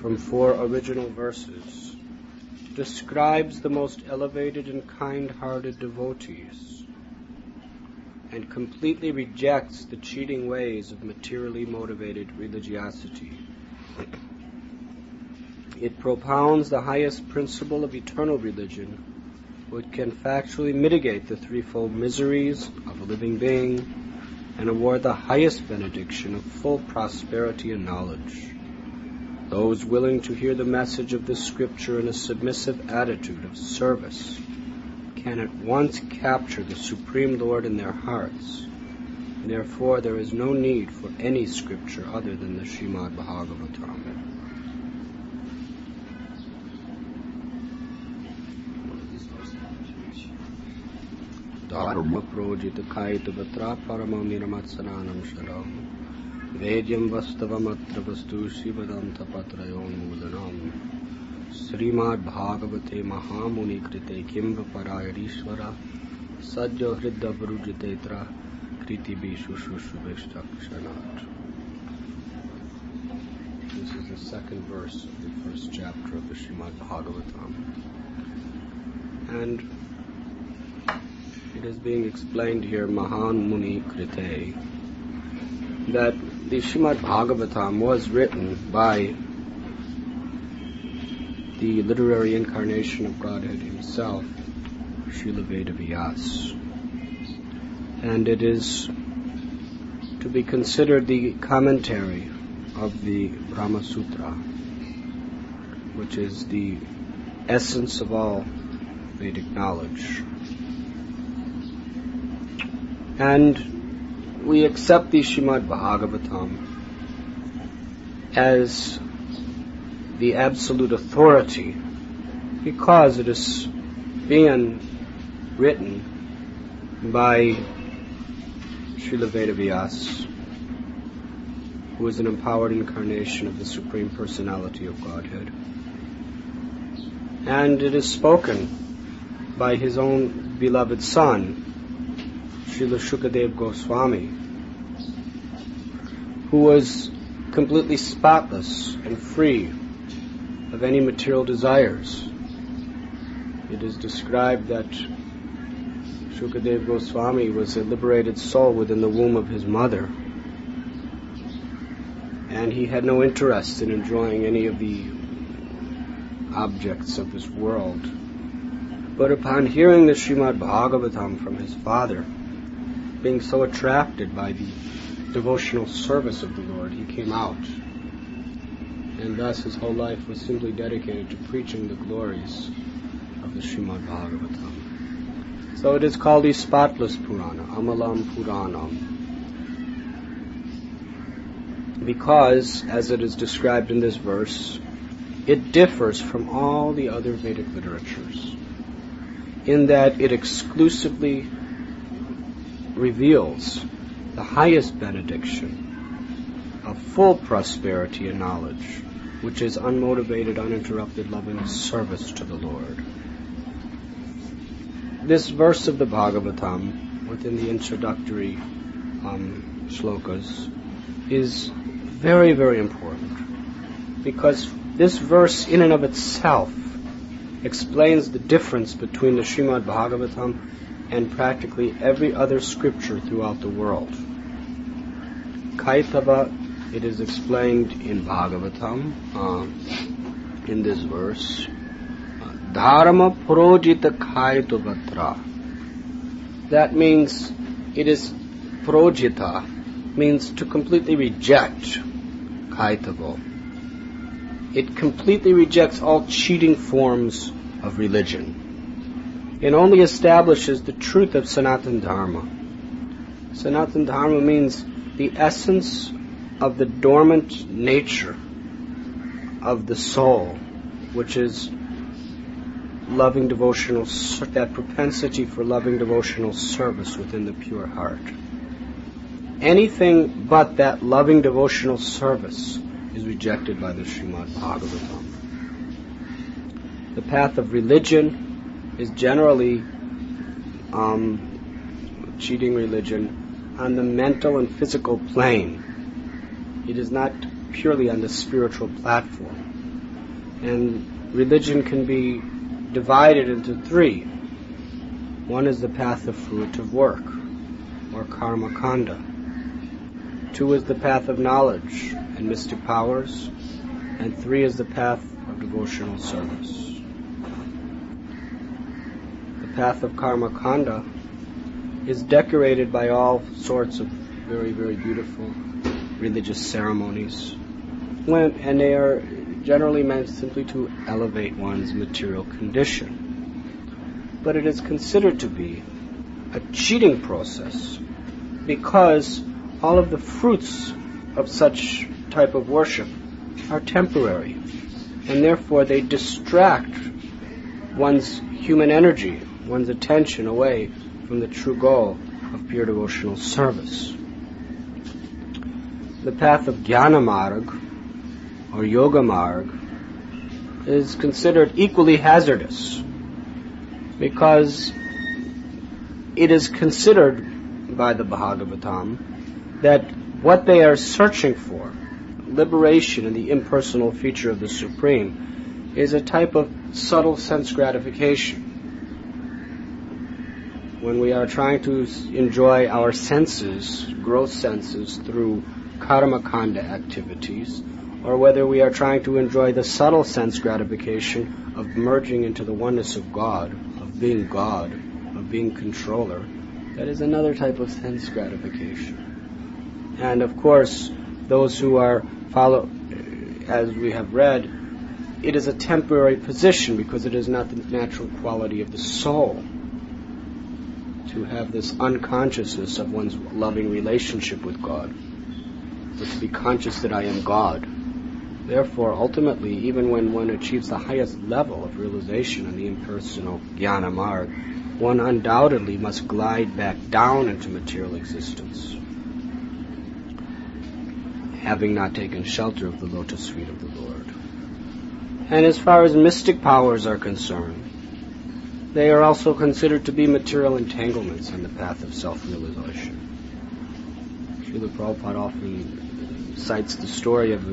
from 4 original verses describes the most elevated and kind-hearted devotees and completely rejects the cheating ways of materially motivated religiosity. It propounds the highest principle of eternal religion, which can factually mitigate the threefold miseries of a living being and award the highest benediction of full prosperity and knowledge. Those willing to hear the message of this scripture in a submissive attitude of service can at once capture the Supreme Lord in their hearts. Therefore, there is no need for any scripture other than the Srimad Bhagavatam. Dharma projita kaita vatra paramam niramatsananam sharam vedyam vastavam atra vastu shivadanta patrayon mulanam Srimad Bhagavate Mahamuni Krite Kimva Parayarishvara Sajjo Hridda Varujitetra Kriti Bishu Shushubhishtakshanat. This is the second verse of the first chapter of the Srimad Bhagavatam. And it is being explained here, Mahan Muni Krite, that the Srimad Bhagavatam was written by the literary incarnation of Godhead himself, Srila Vedavyas. And it is to be considered the commentary of the Brahma Sutra, which is the essence of all Vedic knowledge. And we accept the Srimad Bhagavatam as the absolute authority because it is being written by Srila Vedavyas, who is an empowered incarnation of the Supreme Personality of Godhead. And it is spoken by his own beloved son, Srila Shukadev Goswami, who was completely spotless and free of any material desires. It is described that Shukadev Goswami was a liberated soul within the womb of his mother, and he had no interest in enjoying any of the objects of this world. But upon hearing the Srimad Bhagavatam from his father, being so attracted by the devotional service of the Lord, he came out. And thus his whole life was simply dedicated to preaching the glories of the Srimad Bhagavatam. So it is called the spotless Purana, Amalam Puranam, because, as it is described in this verse, it differs from all the other Vedic literatures in that it exclusively reveals the highest benediction of full prosperity and knowledge, which is unmotivated, uninterrupted, loving service to the Lord. This verse of the Bhagavatam, within the introductory shlokas, is very, very important, because this verse in and of itself explains the difference between the Srimad Bhagavatam and practically every other scripture throughout the world. Kaitava, it is explained in Bhagavatam, in this verse, Dharma projita kaitavatra. That means, it is projita, means to completely reject kaitavo. It completely rejects all cheating forms of religion. It only establishes the truth of Sanatana Dharma. Sanatana Dharma means the essence of the dormant nature of the soul, which is loving devotional, that propensity for loving devotional service within the pure heart. Anything but that loving devotional service is rejected by the Srimad Bhagavatam. The path of religion is generally cheating religion on the mental and physical plane. It is not purely on the spiritual platform. And religion can be divided into three. One is the path of fruitive work, or karma kanda. Two is the path of knowledge and mystic powers. And three is the path of devotional service. The path of karma kanda is decorated by all sorts of very, very beautiful religious ceremonies. And they are generally meant simply to elevate one's material condition. But it is considered to be a cheating process because all of the fruits of such type of worship are temporary, and therefore they distract one's human energy, one's attention away from the true goal of pure devotional service. The path of Jnana Marg, or Yoga Marg, is considered equally hazardous because it is considered by the Bhagavatam that what they are searching for, liberation in the impersonal feature of the Supreme, is a type of subtle sense gratification. When we are trying to enjoy our senses, gross senses, through karma kanda activities, or whether we are trying to enjoy the subtle sense gratification of merging into the oneness of God, of being controller, that is another type of sense gratification. And of course, those who are as we have read, it is a temporary position because it is not the natural quality of the soul to have this unconsciousness of one's loving relationship with God, but to be conscious that I am God. Therefore, ultimately, even when one achieves the highest level of realization in the impersonal Jnana Marg, one undoubtedly must glide back down into material existence, having not taken shelter of the lotus feet of the Lord. And as far as mystic powers are concerned, they are also considered to be material entanglements on the path of self-realization. Srila Prabhupada often cites the story of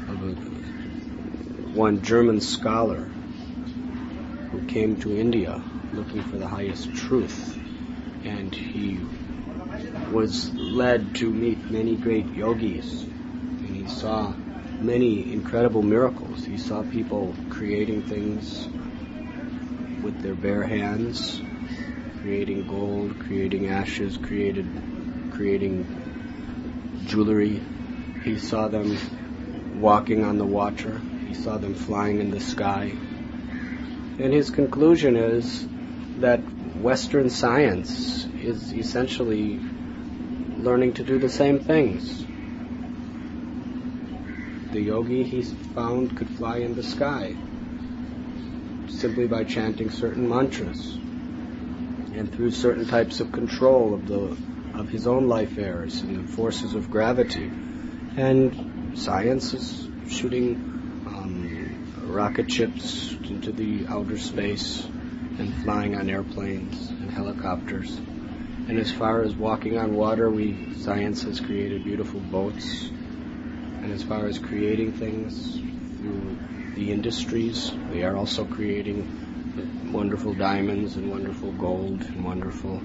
one German scholar who came to India looking for the highest truth, and he was led to meet many great yogis, and he saw many incredible miracles. He saw people creating things with their bare hands, creating gold, creating ashes, creating jewelry. He saw them walking on the water. He saw them flying in the sky. And his conclusion is that Western science is essentially learning to do the same things. The yogi, he found, could fly in the sky simply by chanting certain mantras and through certain types of control of his own life airs and the forces of gravity. And science is shooting rocket ships into the outer space and flying on airplanes and helicopters. And as far as walking on water, science has created beautiful boats. And as far as creating things through the industries, they are also creating wonderful diamonds and wonderful gold and wonderful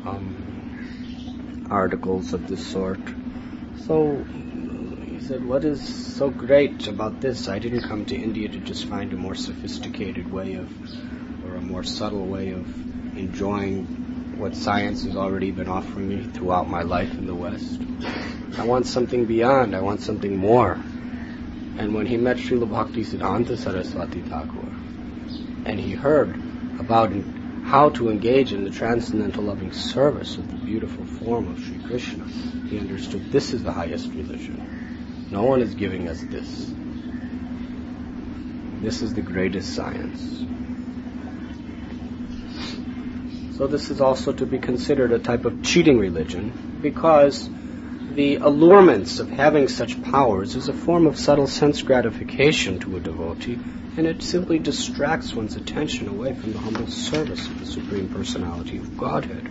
articles of this sort. So he said, what is so great about this? I didn't come to India to just find a more sophisticated way or a more subtle way of enjoying what science has already been offering me throughout my life in the West. I want something beyond. I want something more. And when he met Srila Bhaktisiddhanta Saraswati Thakur, and he heard about how to engage in the transcendental loving service of the beautiful form of Sri Krishna, he understood this is the highest religion. No one is giving us this. This is the greatest science. So this is also to be considered a type of cheating religion, because the allurements of having such powers is a form of subtle sense gratification to a devotee, and it simply distracts one's attention away from the humble service of the Supreme Personality of Godhead.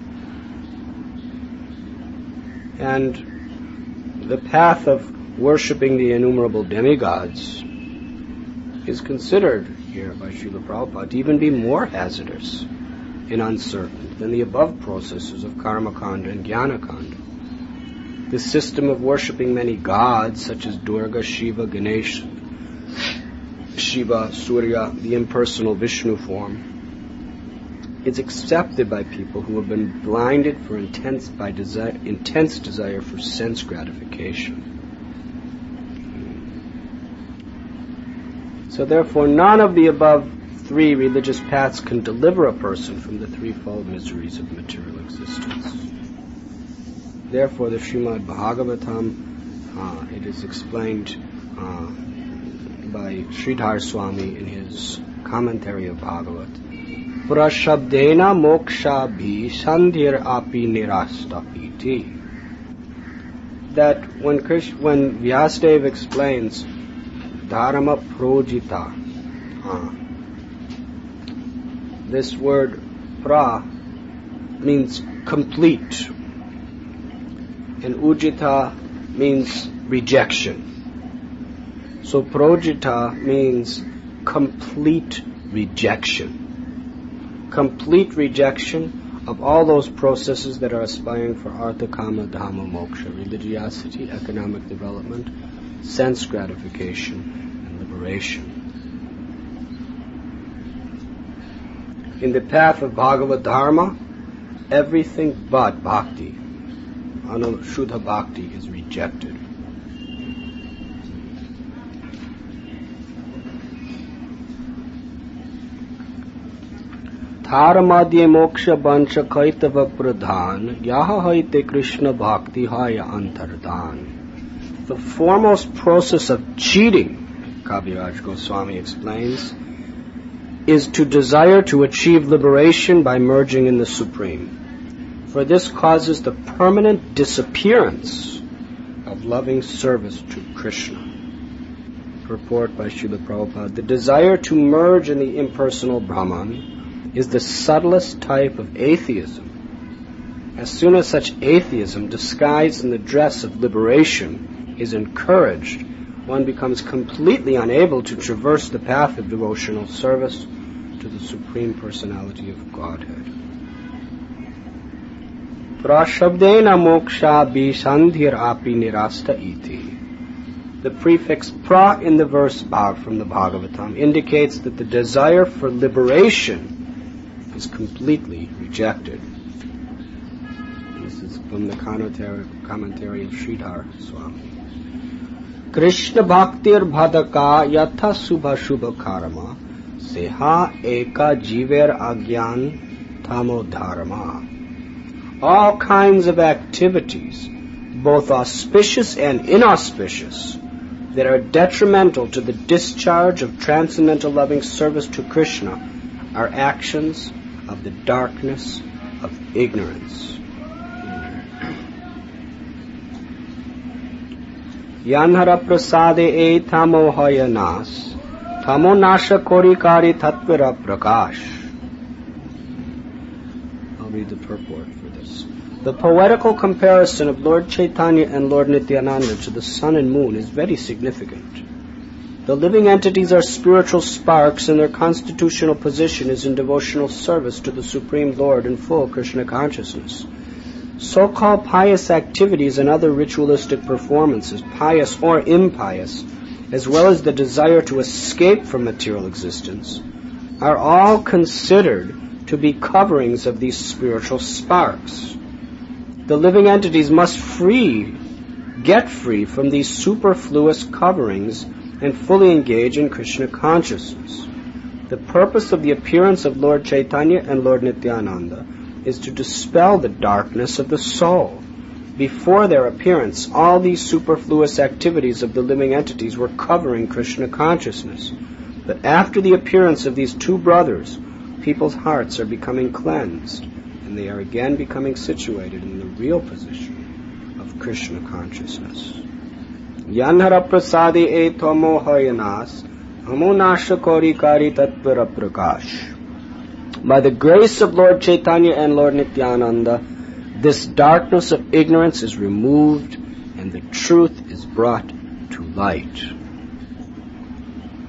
And the path of worshipping the innumerable demigods is considered here by Srila Prabhupada to even be more hazardous and uncertain than the above processes of Karmakanda and Jnanakanda. This system of worshipping many gods, such as Durga, Shiva, Ganesh, Shiva, Surya, the impersonal Vishnu form, is accepted by people who have been blinded for intense desire for sense gratification. So therefore, none of the above three religious paths can deliver a person from the threefold miseries of material existence. Therefore, the Srimad Bhagavatam, it is explained by Sridhar Swami in his commentary of Bhagavat, Prashabdena moksha bhi sandhir api nirastapiti. That when Vyasadeva explains dharma projita, this word pra means complete, and ujita means rejection. So projita means complete rejection. Complete rejection of all those processes that are aspiring for artha, kama, dhamma, moksha, religiosity, economic development, sense gratification, and liberation. In the path of Bhagavad Dharma, everything but bhakti, Shuddha bhakti, is rejected. Dharamadye moksha bansha kaitava pradhan, yaha haite Krishna bhakti haya antardhan. The foremost process of cheating, Kaviraj Goswami explains, is to desire to achieve liberation by merging in the Supreme. For this causes the permanent disappearance of loving service to Krishna. Purport by Srila Prabhupada. The desire to merge in the impersonal Brahman is the subtlest type of atheism. As soon as such atheism, disguised in the dress of liberation, is encouraged, one becomes completely unable to traverse the path of devotional service to the Supreme Personality of Godhead. Prashabdena moksha bisandhir api nirasta iti. The prefix pra in the verse from the Bhagavatam indicates that the desire for liberation is completely rejected. This is from the commentary of Sridhar Swami. Krishna bhaktir bhadaka yatha subha shubha karma seha eka jiver agyan tamo dharma. All kinds of activities, both auspicious and inauspicious, that are detrimental to the discharge of transcendental loving service to Krishna are actions of the darkness of ignorance. Yanhara prasade e tamo hayanas, tamo nasha korikari tatvara prakash. I'll read the purport for this. The poetical comparison of Lord Chaitanya and Lord Nityananda to the sun and moon is very significant. The living entities are spiritual sparks, and their constitutional position is in devotional service to the Supreme Lord in full Krishna consciousness. So-called pious activities and other ritualistic performances, pious or impious, as well as the desire to escape from material existence, are all considered to be coverings of these spiritual sparks. The living entities must get free from these superfluous coverings and fully engage in Krishna consciousness. The purpose of the appearance of Lord Chaitanya and Lord Nityananda is to dispel the darkness of the soul. Before their appearance, all these superfluous activities of the living entities were covering Krishna consciousness. But after the appearance of these two brothers, people's hearts are becoming cleansed, and they are again becoming situated in the real position of Krishna consciousness. Yanhara prasade e tomo hayanas, amonasha korikari tatvara prakash. By the grace of Lord Chaitanya and Lord Nityananda, this darkness of ignorance is removed and the truth is brought to light.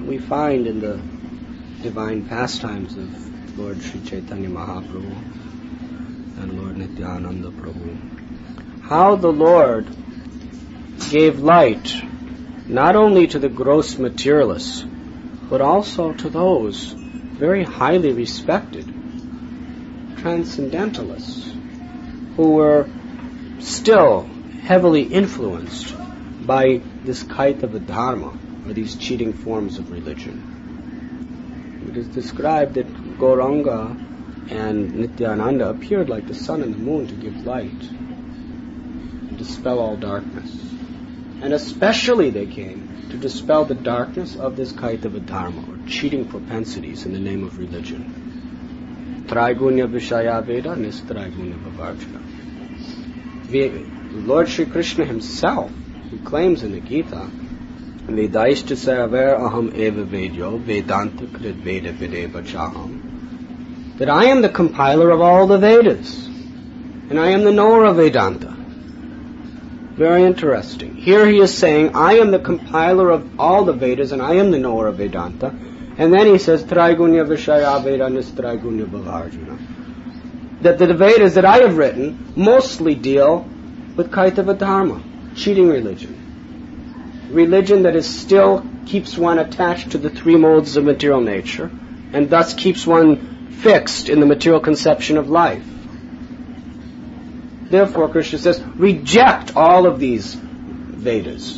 we find in the divine pastimes of Lord Sri Chaitanya Mahaprabhu and Lord Nityananda Prabhu how the Lord gave light not only to the gross materialists, but also to those very highly respected transcendentalists who were still heavily influenced by this Kaitava Dharma, or these cheating forms of religion. It is described that Gauranga and Nityananda appeared like the sun and the moon to give light and dispel all darkness. And especially they came to dispel the darkness of this Kaitava Dharma, or cheating propensities in the name of religion. Traigunya Vishaya Veda, Nistraigunya Bhavarjana. Lord Sri Krishna himself, who claims in the Gita, Vedaishta Saraver Aham Eva Vedyo Vedanta Krit Veda Videva Chaham, that I am the compiler of all the Vedas, and I am the knower of Vedanta. Very interesting. Here he is saying, I am the compiler of all the Vedas, and I am the knower of Vedanta. And then he says, Traigunya Vishaya Veda Nistraigunya Bhavarjana. That the Vedas that I have written mostly deal with Kaitava Dharma, cheating religion. Religion that is still keeps one attached to the three modes of material nature, and thus keeps one fixed in the material conception of life. Therefore, Krishna says, reject all of these Vedas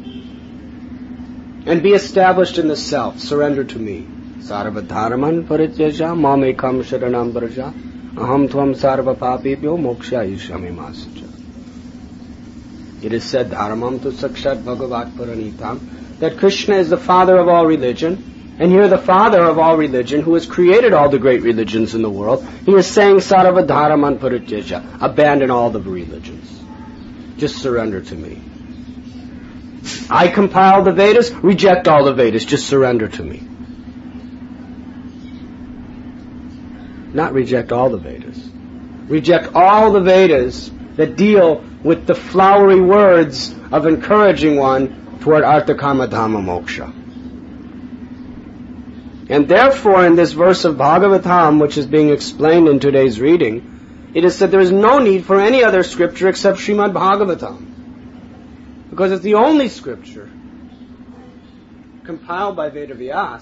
and be established in the self. Surrender to me. Sarva dharman parityaja mamekam sharanam braja aham tvam sarva papibhyo moksha ishami masaja. It is said, Dharamam tu sakshat bhagavat paranitam, that Krishna is the father of all religion. And here the father of all religion, who has created all the great religions in the world, he is saying, Sarva Dharaman Parityaja, abandon all the religions. Just surrender to me. I compile the Vedas, reject all the Vedas, just surrender to me. Not reject all the Vedas. Reject all the Vedas that deal with the flowery words of encouraging one toward Artha Kama Dhamma Moksha. And therefore, in this verse of Bhagavatam, which is being explained in today's reading, it is said there is no need for any other scripture except Srimad Bhagavatam. Because it's the only scripture compiled by Vedavyas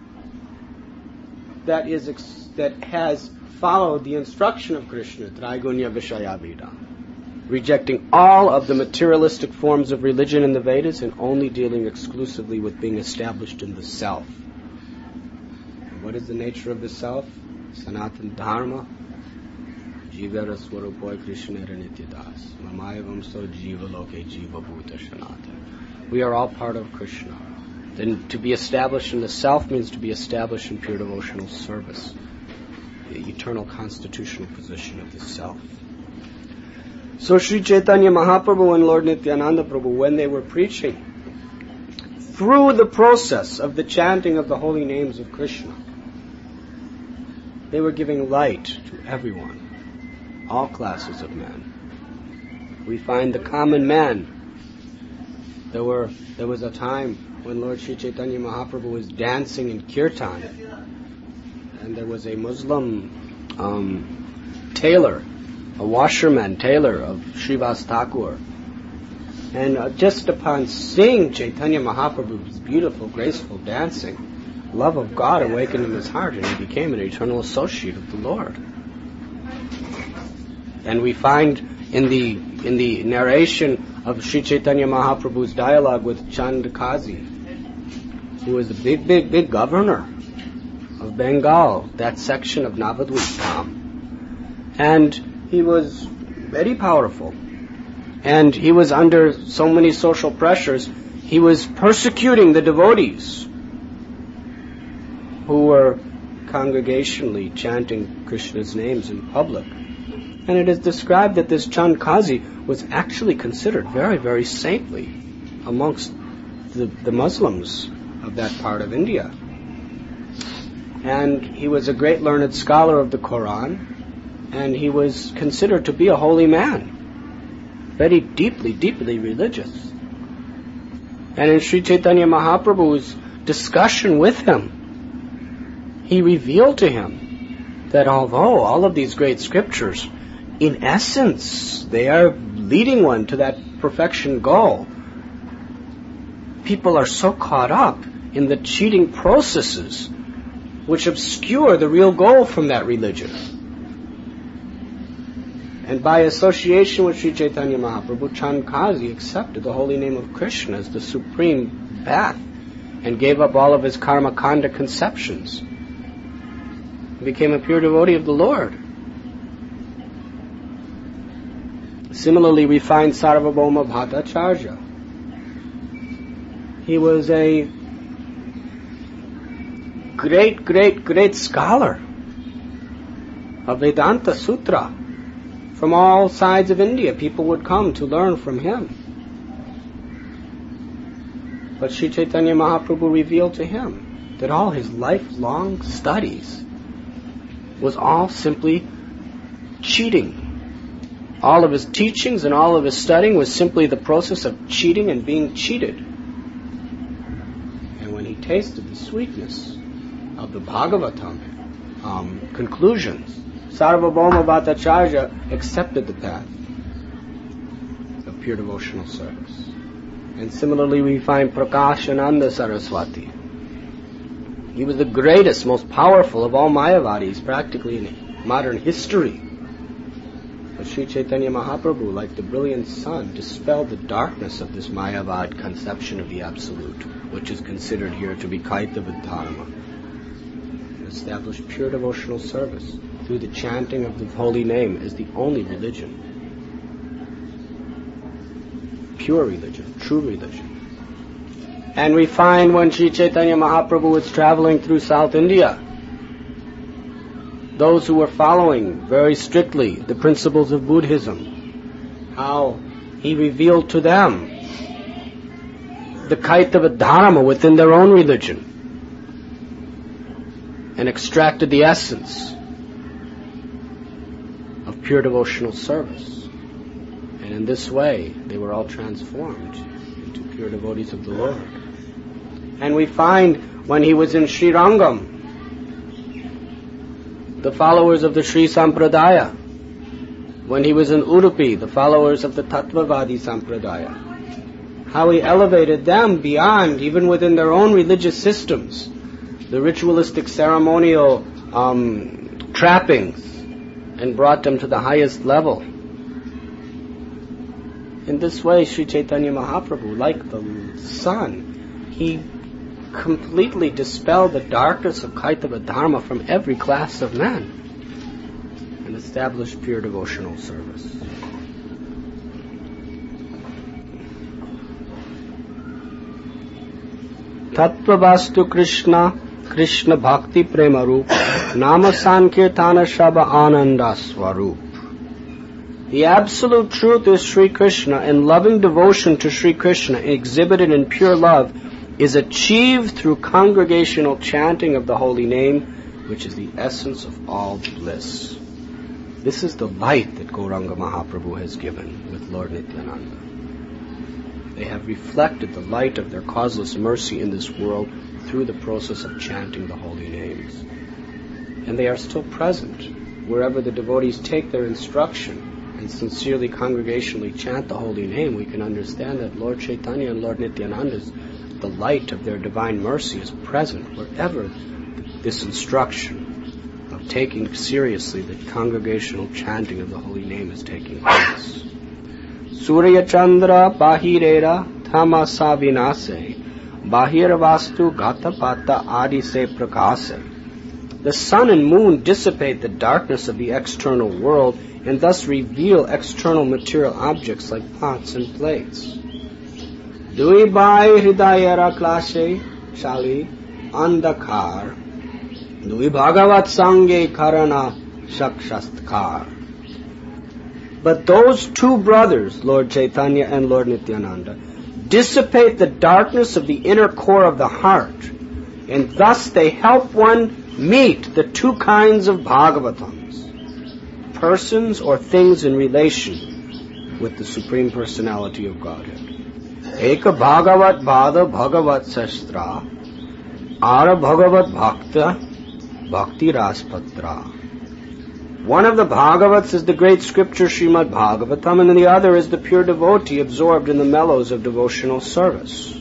that has followed the instruction of Krishna, Traigunya Vishaya Veda, rejecting all of the materialistic forms of religion in the Vedas and only dealing exclusively with being established in the self. What is the nature of the self? Sanatana Dharma. Jivara Swarupoy Krishna Nityadas. Mamayavam so Jiva Loke Jiva Bhuta Shanata. We are all part of Krishna. Then to be established in the self means to be established in pure devotional service. The eternal constitutional position of the self. So Sri Chaitanya Mahaprabhu and Lord Nityananda Prabhu, when they were preaching, through the process of the chanting of the holy names of Krishna, they were giving light to everyone, all classes of men. We find the common man. There was a time when Lord Sri Chaitanya Mahaprabhu was dancing in kirtan, and there was a Muslim tailor, a washerman tailor of Srivas Thakur. And just upon seeing Chaitanya Mahaprabhu's beautiful, graceful dancing, love of God awakened in his heart, and he became an eternal associate of the Lord. And we find in the narration of Sri Chaitanya Mahaprabhu's dialogue with Chand Kazi, who was a big governor of Bengal, that section of Navadvip. And he was very powerful. And he was under so many social pressures, he was persecuting the devotees who were congregationally chanting Krishna's names in public. And it is described that this Chand Kazi was actually considered very, very saintly amongst the Muslims of that part of India. And he was a great learned scholar of the Quran, and he was considered to be a holy man, very deeply, deeply religious. And in Sri Chaitanya Mahaprabhu's discussion with him, he revealed to him that although all of these great scriptures, in essence, they are leading one to that perfection goal, people are so caught up in the cheating processes which obscure the real goal from that religion. And by association with Sri Chaitanya Mahaprabhu, Chandkazi accepted the holy name of Krishna as the supreme path and gave up all of his karma kanda conceptions. He became a pure devotee of the Lord. Similarly, we find Sarvabhauma Bhattacharya. He was a great scholar of Vedanta Sutra. From all sides of India, people would come to learn from him. But Sri Chaitanya Mahaprabhu revealed to him that all his lifelong studies was all simply cheating. All of his teachings and all of his studying was simply the process of cheating and being cheated. And when he tasted the sweetness of the Bhagavatam conclusions, Sarvabhauma Bhattacharya accepted the path of pure devotional service. And similarly we find Prakashananda Saraswati. He was the greatest, most powerful of all Mayavadis practically in modern history. But Sri Chaitanya Mahaprabhu, like the brilliant sun, dispelled the darkness of this Mayavad conception of the Absolute, which is considered here to be Kaitava Dharma, and established pure devotional service through the chanting of the holy name as the only religion. Pure religion, true religion. And we find when Sri Chaitanya Mahaprabhu was traveling through South India, those who were following very strictly the principles of Buddhism, how he revealed to them the Kaitava Dharma within their own religion and extracted the essence of pure devotional service. And in this way, they were all transformed into pure devotees of the Lord. And we find when he was in Sri Rangam, the followers of the Sri Sampradaya. When he was in Udupi, the followers of the Tattvavadi Sampradaya. How he elevated them beyond, even within their own religious systems, the ritualistic ceremonial trappings, and brought them to the highest level. In this way, Sri Chaitanya Mahaprabhu, like the sun, he completely dispelled the darkness of Kaitava Dharma from every class of men and established pure devotional service. Tattvavastu Krishna, Krishna Bhakti Prema Roop, Nama Sankirtana Shaba Ananda Swaroop. The absolute truth is Sri Krishna, and loving devotion to Sri Krishna exhibited in pure love is achieved through congregational chanting of the holy name, which is the essence of all bliss. This is the light that Gauranga Mahaprabhu has given with Lord Nityananda. They have reflected the light of their causeless mercy in this world through the process of chanting the holy names. And they are still present wherever the devotees take their instruction and sincerely congregationally chant the holy name. We can understand that Lord Chaitanya and Lord Nityananda's the light of their divine mercy is present wherever this instruction of taking seriously the congregational chanting of the holy name is taking place. Surya Chandra Bahirera Tamasa Vinase Bahiravastu Gatapata Adi Se Prakase. The sun and moon dissipate the darkness of the external world and thus reveal external material objects like pots and plates. Dui bai hridayara klashe shali andakar Dui bhagavat sange karana shakshastkar. But those two brothers, Lord Chaitanya and Lord Nityananda, dissipate the darkness of the inner core of the heart, and thus they help one meet the two kinds of Bhagavatams, persons or things in relation with the Supreme Personality of Godhead. Eka Bhagavat Bhada Bhagavat Sastra Ara Bhagavat Bhakta Bhakti Raspatra. One of the Bhagavats is the great scripture Srimad Bhagavatam, and the other is the pure devotee absorbed in the mellows of devotional service.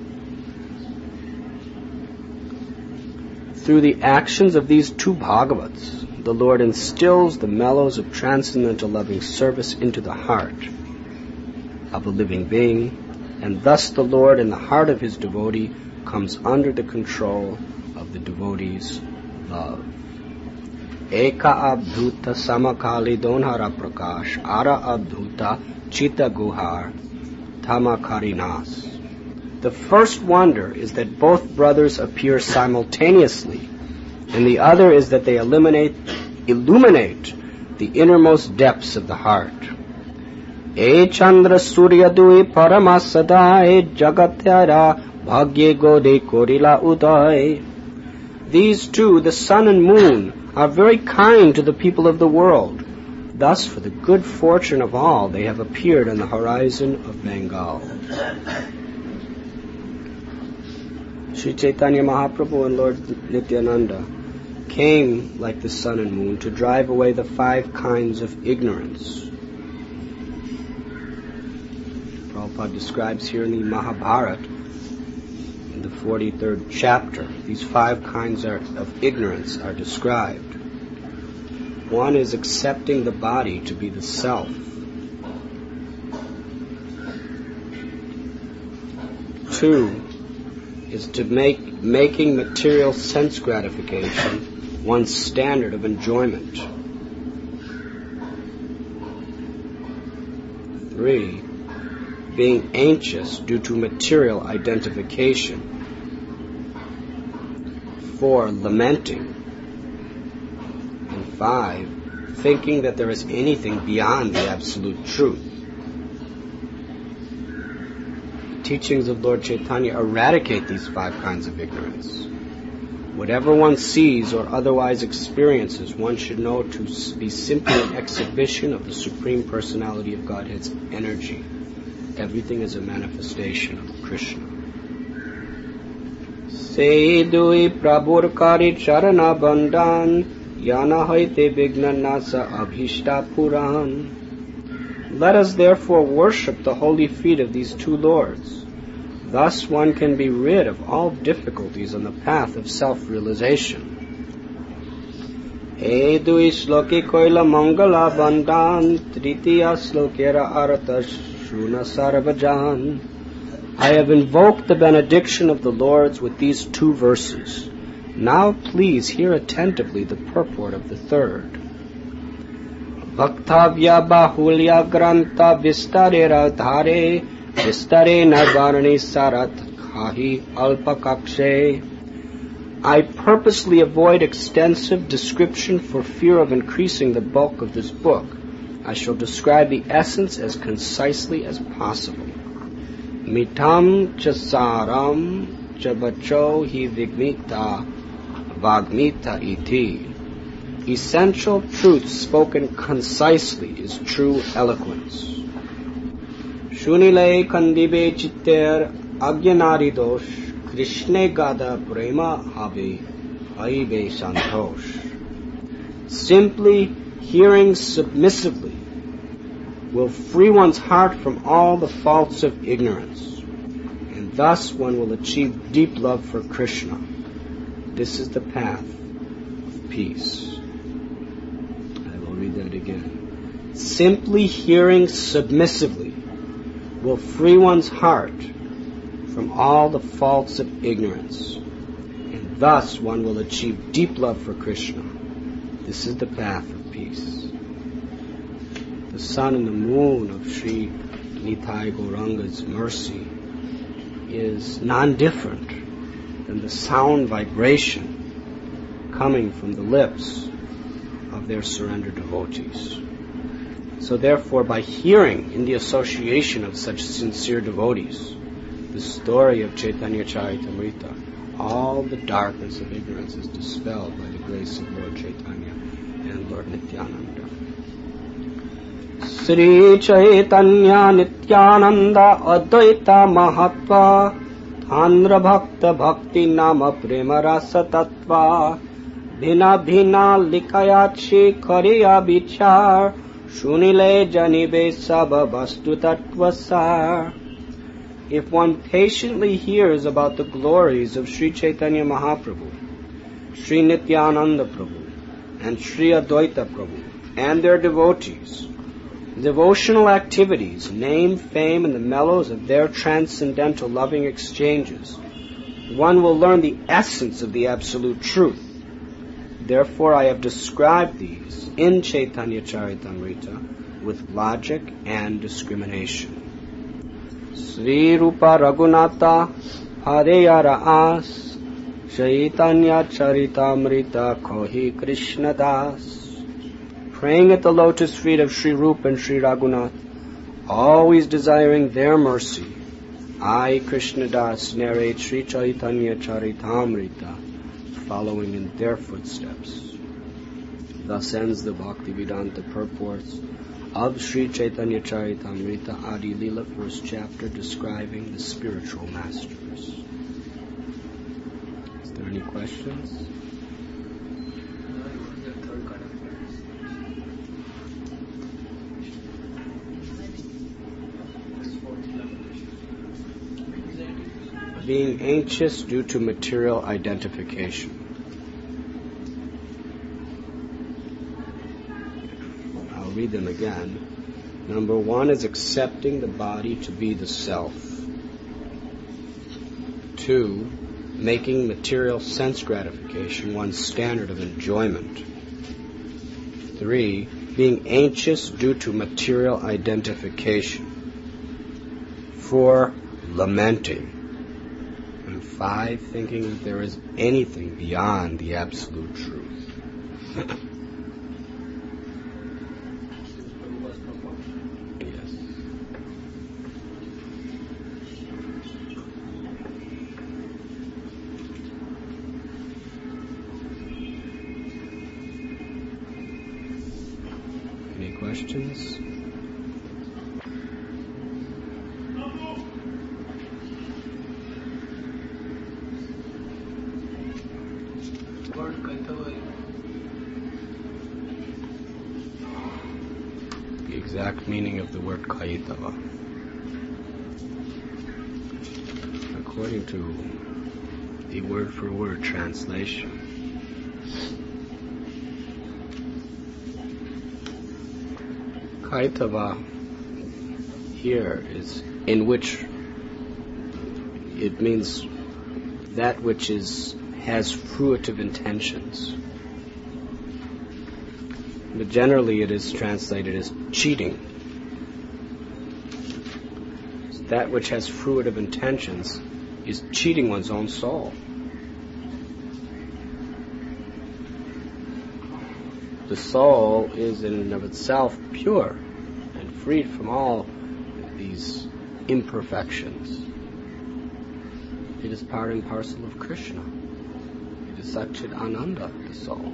Through the actions of these two Bhagavats, the Lord instills the mellows of transcendental loving service into the heart of a living being, and thus the Lord in the heart of his devotee comes under the control of the devotee's love. Eka abdhuta samakali donhara prakash ara abdhuta chita guhar tamakarinas. The first wonder is that both brothers appear simultaneously, and the other is that they illuminate the innermost depths of the heart. E chandra surya dui paramasada e jagatyara bhagye gode korila uday. These two, the sun and moon, are very kind to the people of the world. Thus, for the good fortune of all, they have appeared on the horizon of Bengal. Sri Chaitanya Mahaprabhu and Lord Nityananda came like the sun and moon to drive away the 5 kinds of ignorance. Prabhupada describes here in the Mahabharata, in the 43rd chapter, these 5 kinds of ignorance are described. One is accepting the body to be the self. 2 is to making material sense gratification one's standard of enjoyment. 3, being anxious due to material identification. 4, lamenting. And 5, thinking that there is anything beyond the absolute truth. The teachings of Lord Chaitanya eradicate these 5 kinds of ignorance. Whatever one sees or otherwise experiences, one should know to be simply an exhibition of the Supreme Personality of Godhead's energy. Everything is a manifestation of Krishna. Se dui prabhur kari charana bandhan yana haite vigna nasa abhishta puran. Let us therefore worship the holy feet of these two lords. Thus one can be rid of all difficulties on the path of self-realization. E dui sloki koila mangala bandhan tritiya slokera arata shruna sarvajan. I have invoked the benediction of the Lords with these 2 verses. Now please hear attentively the purport of the 3rd. Bhaktavya bahulya granta vistarera dhare vistare narvarani sarat khahi alpakakshe. I purposely avoid extensive description for fear of increasing the bulk of this book. I shall describe the essence as concisely as possible. Mitam chasaram chabacho hi vigmita vagmita iti. Essential truth spoken concisely is true eloquence. Shunile kandibe chitter agyanari dosh Krishne gada prema habe aibe santosh. Simply hearing submissively will free one's heart from all the faults of ignorance, and thus one will achieve deep love for Krishna. This is the path of peace. I will read that again. Simply hearing submissively will free one's heart from all the faults of ignorance, and thus one will achieve deep love for Krishna. This is the path of peace. The sun and the moon of Sri Nitai Gauranga's mercy is non-different than the sound vibration coming from the lips of their surrendered devotees. So therefore, by hearing in the association of such sincere devotees the story of Chaitanya Charitamrita, all the darkness of ignorance is dispelled by the grace of Lord Chaitanya and Lord Nityananda. Sri Chaitanya Nityananda Advaita Mahatva Andhra Bhakta Bhakti Nama Prema Rasa Tattva Bhina Bhina Likayachi Kariya Vichar Shunile Janibe Saba Vastu Tattvasar. If one patiently hears about the glories of Sri Chaitanya Mahaprabhu, Sri Nityananda Prabhu, and Sri Advaita Prabhu, and their devotees, devotional activities, name, fame, and the mellows of their transcendental loving exchanges, one will learn the essence of the absolute truth. Therefore I have described these in Chaitanya Charitamrita with logic and discrimination. Sri Rupa Raghunatha Hareyara As Chaitanya Charitamrita Kohi Krishna Das. Praying at the lotus feet of Sri Rupa and Sri Raghunath, always desiring their mercy, I, Krishna Das, narrate Sri Chaitanya Charitamrita, following in their footsteps. Thus ends the Bhaktivedanta purports of Sri Chaitanya Charitamrita Adi Lila, first chapter, describing the spiritual masters. Is there any questions? Being anxious due to material identification. I'll read them again. Number 1 is accepting the body to be the self. 2, making material sense gratification one's standard of enjoyment. 3, being anxious due to material identification. 4, lamenting. 5, thinking that there is anything beyond the absolute truth. Yes. Any questions? The exact meaning of the word Kaitava. According to the word-for-word translation, Kaitava here is in which it means that which has fruitive intentions. But generally it is translated as cheating. So that which has fruitive intentions is cheating one's own soul. The soul is in and of itself pure and freed from all these imperfections. It is part and parcel of Krishna. It is Satchit Ananda, the soul.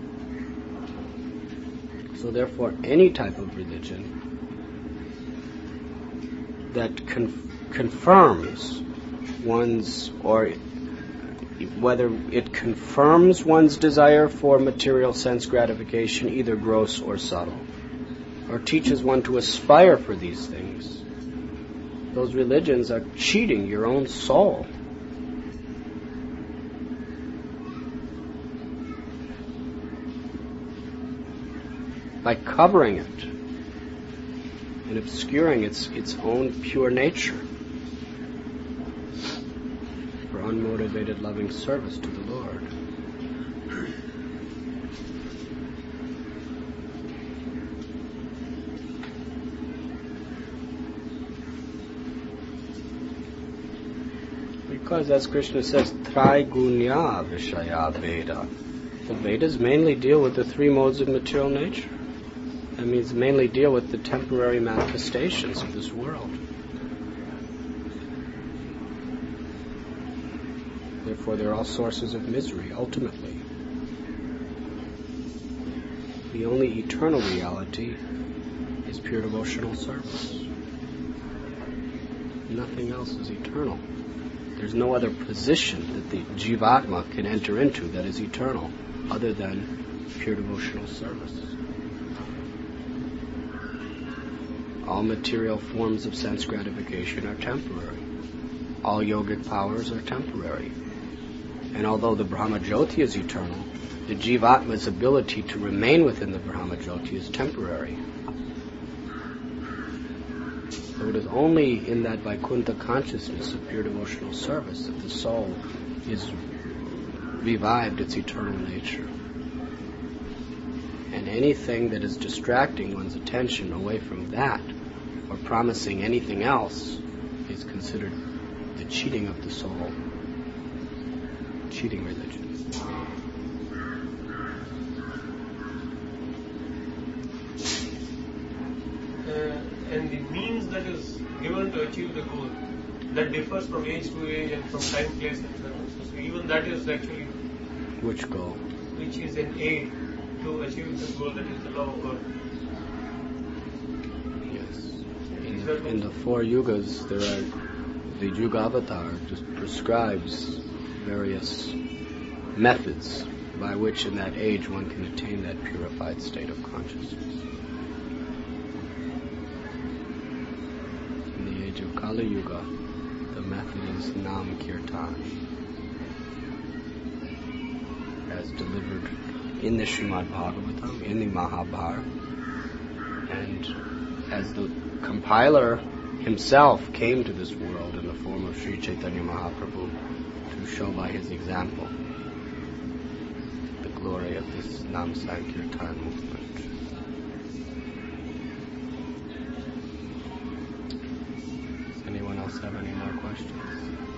So therefore, any type of religion that confirms one's, or whether it confirms one's desire for material sense gratification, either gross or subtle, or teaches one to aspire for these things, those religions are cheating your own soul. By covering it and obscuring its own pure nature for unmotivated loving service to the Lord. Because as Krishna says, Traigunya Vishaya Veda. The Vedas mainly deal with the 3 modes of material nature. That means mainly deal with the temporary manifestations of this world. Therefore, they're all sources of misery, ultimately. The only eternal reality is pure devotional service. Nothing else is eternal. There's no other position that the Jivatma can enter into that is eternal other than pure devotional service. All material forms of sense gratification are temporary. All yogic powers are temporary. And although the Brahmajyoti is eternal, the Jivatma's ability to remain within the Brahmajyoti is temporary. So it is only in that Vaikuntha consciousness of pure devotional service that the soul is revived its eternal nature. And anything that is distracting one's attention away from that, or promising anything else, is considered the cheating of the soul, cheating religion. And the means that is given to achieve the goal, that differs from age to age and from time, place and circumstances. So even that is actually... Which goal? Which is an aid to achieve the goal, that is the law of God. Yes. In the 4 yugas, there are... The Yuga Avatar just prescribes various methods by which in that age one can attain that purified state of consciousness. In the age of Kali Yuga, the method is Nam Kirtan, as delivered in the Srimad Bhagavatam, in the Mahabharata, and as the compiler himself came to this world in the form of Sri Chaitanya Mahaprabhu to show by his example the glory of this Nam Sankirtan movement. Does anyone else have any more questions?